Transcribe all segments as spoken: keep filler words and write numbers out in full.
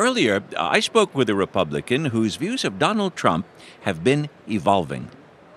earlier, I spoke with a Republican whose views of Donald Trump have been evolving.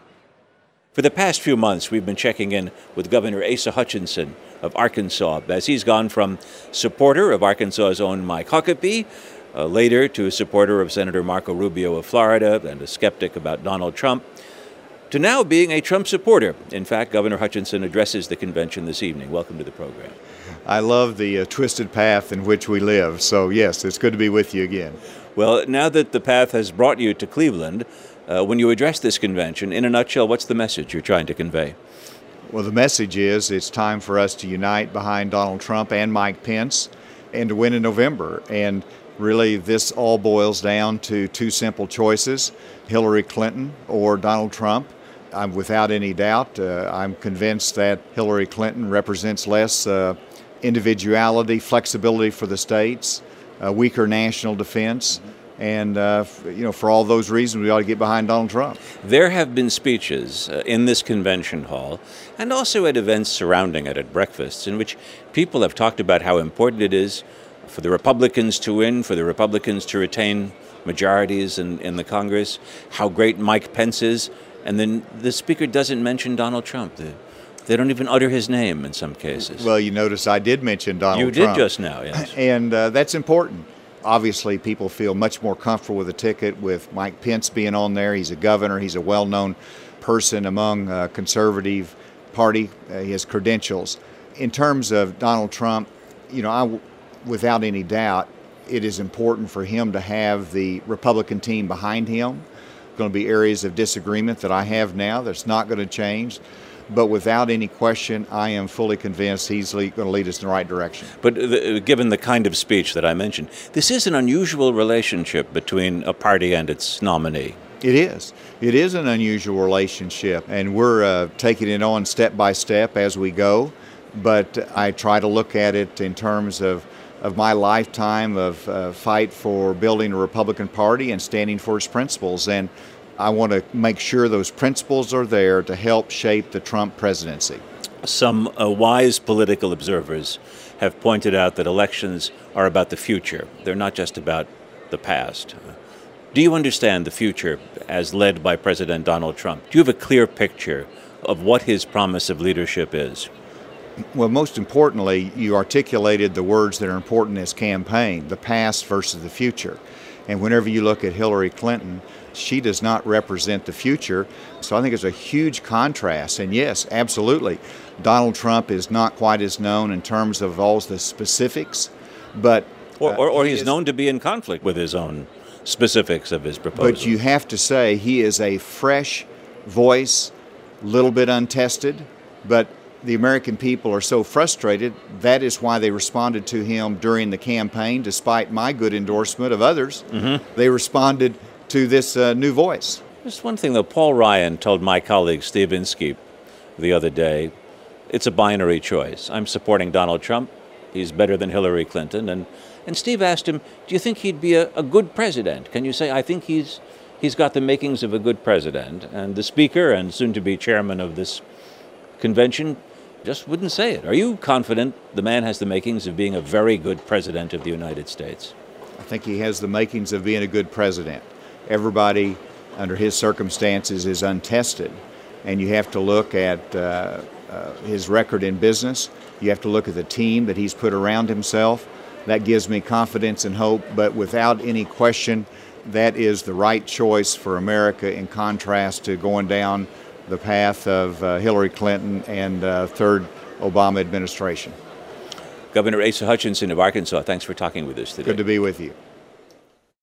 For the past few months, we've been checking in with Governor Asa Hutchinson of Arkansas as he's gone from supporter of Arkansas's own Mike Huckabee, uh, later to a supporter of Senator Marco Rubio of Florida and a skeptic about Donald Trump, to now being a Trump supporter. In fact, Governor Hutchinson addresses the convention this evening. Welcome to the program. I love the uh, twisted path in which we live. So, yes, it's good to be with you again. Well, now that the path has brought you to Cleveland, uh, when you address this convention, in a nutshell, what's the message you're trying to convey? Well, the message is it's time for us to unite behind Donald Trump and Mike Pence and to win in November. And really, this all boils down to two simple choices, Hillary Clinton or Donald Trump. I'm without any doubt, uh, I'm convinced that Hillary Clinton represents less uh, individuality, flexibility for the states, uh, weaker national defense, and uh, f- you know, for all those reasons, we ought to get behind Donald Trump. There have been speeches uh, in this convention hall and also at events surrounding it, at breakfasts, in which people have talked about how important it is for the Republicans to win, for the Republicans to retain majorities in, in the Congress, how great Mike Pence is. And then the speaker doesn't mention Donald Trump. They, they don't even utter his name in some cases. Well, you notice I did mention Donald you Trump. You did just now, yes. And uh, that's important. Obviously, people feel much more comfortable with the ticket with Mike Pence being on there. He's a governor. He's a well-known person among uh, conservative party. Uh, he has credentials. In terms of Donald Trump, you know, I, without any doubt, it is important for him to have the Republican team behind him. Going to be areas of disagreement that I have now that's not going to change, but without any question, I am fully convinced he's le- going to lead us in the right direction. But the, given the kind of speech that I mentioned, this is an unusual relationship between a party and its nominee. It is. It is an unusual relationship, and we're uh, taking it on step by step as we go, but I try to look at it in terms of of my lifetime of uh, fight for building a Republican Party and standing for its principles. And I want to make sure those principles are there to help shape the Trump presidency. Some uh, wise political observers have pointed out that elections are about the future. They're not just about the past. Do you understand the future as led by President Donald Trump? Do you have a clear picture of what his promise of leadership is? Well, most importantly, you articulated the words that are important in his campaign, the past versus the future. And whenever you look at Hillary Clinton, she does not represent the future. So I think it's a huge contrast. And yes, absolutely, Donald Trump is not quite as known in terms of all the specifics, but... Or, or, or uh, he's is, known to be in conflict with his own specifics of his proposal. But you have to say he is a fresh voice, a little bit untested, but the American people are so frustrated. That is why they responded to him during the campaign, despite my good endorsement of others. Mm-hmm. They responded to this uh, new voice. Just one thing, though. Paul Ryan told my colleague Steve Inskeep the other day, it's a binary choice. I'm supporting Donald Trump. He's better than Hillary Clinton. And, and Steve asked him, do you think he'd be a, a good president? Can you say, I think he's, he's got the makings of a good president? And the speaker and soon-to-be chairman of this convention just wouldn't say it. Are you confident the man has the makings of being a very good president of the United States? I think he has the makings of being a good president. Everybody under his circumstances is untested, and you have to look at uh, uh, his record in business. You have to look at the team that he's put around himself. That gives me confidence and hope, but without any question, that is the right choice for America in contrast to going down the path of uh, Hillary Clinton and uh, third Obama administration. Governor Asa Hutchinson of Arkansas, thanks for talking with us today. Good to be with you.